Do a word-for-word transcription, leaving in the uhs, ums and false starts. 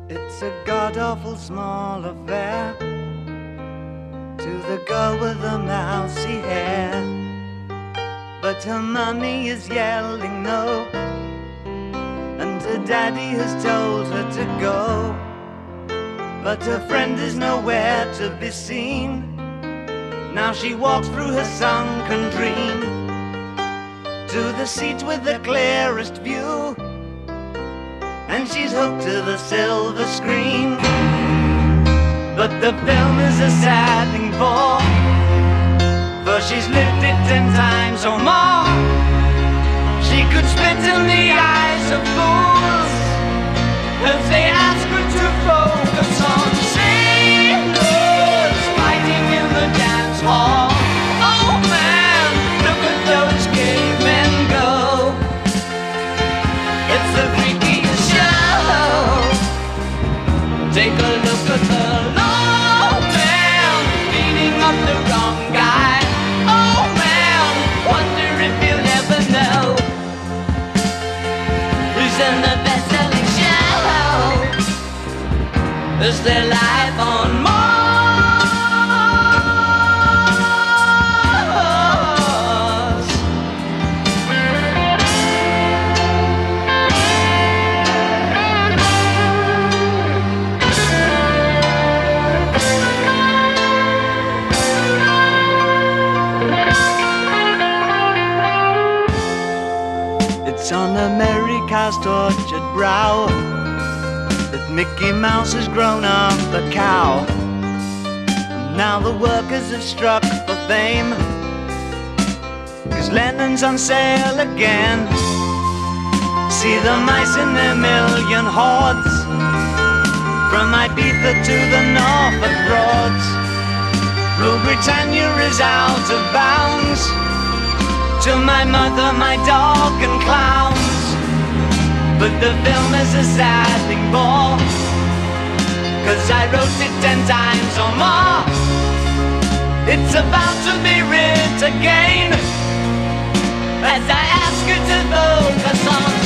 It's a god-awful small affair to the girl with the mousy hair, but her mummy is yelling no, and her daddy has told her to go. But her friend is nowhere to be seen. Now she walks through her sunken dream to the seat with the clearest view, and she's hooked to the silver screen. But the film is a sad thing for, for she's lived it ten times or more. She could spit in the eyes of fools if they ask her to focus on sailors fighting in the dance hall. Oh man, look at those cavemen go. It's the freakiest show. Take a look at the low man beating up the wrong guy. Oh man, wonder if you'll ever know who's in the best-selling show. Is there life on Mars? It's on America's tortured brow that Mickey Mouse has grown up a cow. And now the workers have struck for fame, 'cause Lennon's on sale again. See the mice in their million hordes, from Ibiza to the Norfolk Broads. Rule Britannia is out of bounds, to my mother, my dog and clowns. But the film is a sad thing for, 'cause I wrote it ten times or more. It's about to be writ again, as I ask you to focus on